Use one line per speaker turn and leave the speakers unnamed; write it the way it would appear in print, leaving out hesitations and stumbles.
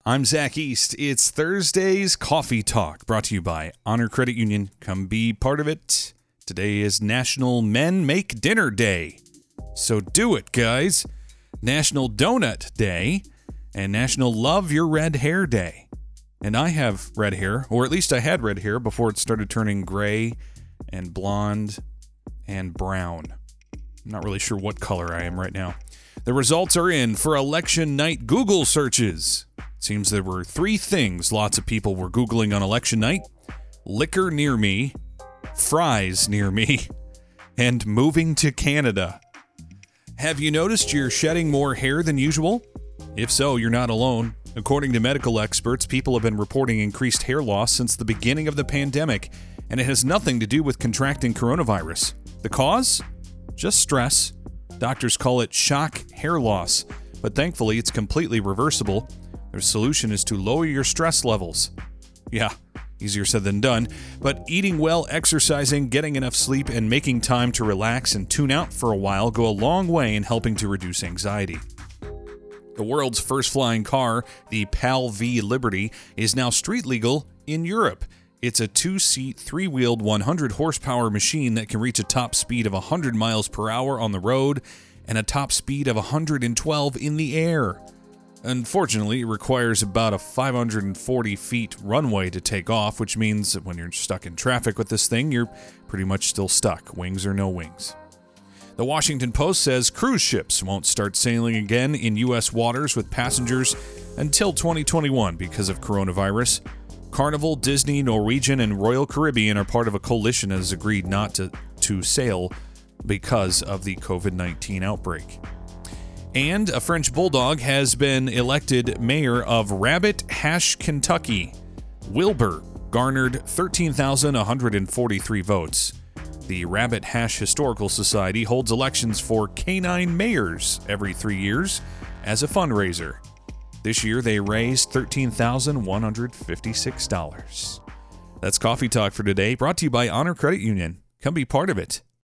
I'm Zach East. It's Thursday's Coffee Talk, brought to you by Honor Credit Union. Come be part of it. Today is National Men Make Dinner Day. So do it, guys. National Donut Day and National Love Your Red Hair Day. And I have red hair, or at least I had red hair before it started turning gray and blonde and brown. I'm not really sure what color I am right now. The results are in for election night Google searches. It seems there were 3 things lots of people were Googling on election night: liquor near me, fries near me, and moving to Canada. Have you noticed you're shedding more hair than usual? If so, you're not alone. According to medical experts, people have been reporting increased hair loss since the beginning of the pandemic, and it has nothing to do with contracting coronavirus. The cause? Just stress. Doctors call it shock hair loss, but thankfully it's completely reversible. Their solution is to lower your stress levels. Yeah, easier said than done, but eating well, exercising, getting enough sleep, and making time to relax and tune out for a while go a long way in helping to reduce anxiety. The world's first flying car, the PAL V Liberty, is now street legal in Europe. It's a 2-seat, 3-wheeled, 100-horsepower machine that can reach a top speed of 100 miles per hour on the road and a top speed of 112 in the air. Unfortunately, it requires about a 540 feet runway to take off, which means that when you're stuck in traffic with this thing, you're pretty much still stuck, wings or no wings. The Washington Post says cruise ships won't start sailing again in U.S. waters with passengers until 2021 because of coronavirus. Carnival, Disney, Norwegian, and Royal Caribbean are part of a coalition that has agreed not to sail because of the COVID-19 outbreak. And a French bulldog has been elected mayor of Rabbit Hash, Kentucky. Wilbur garnered 13,143 votes. The Rabbit Hash Historical Society holds elections for canine mayors every 3 years as a fundraiser. This year, they raised $13,156. That's Coffee Talk for today, brought to you by Honor Credit Union. Come be part of it.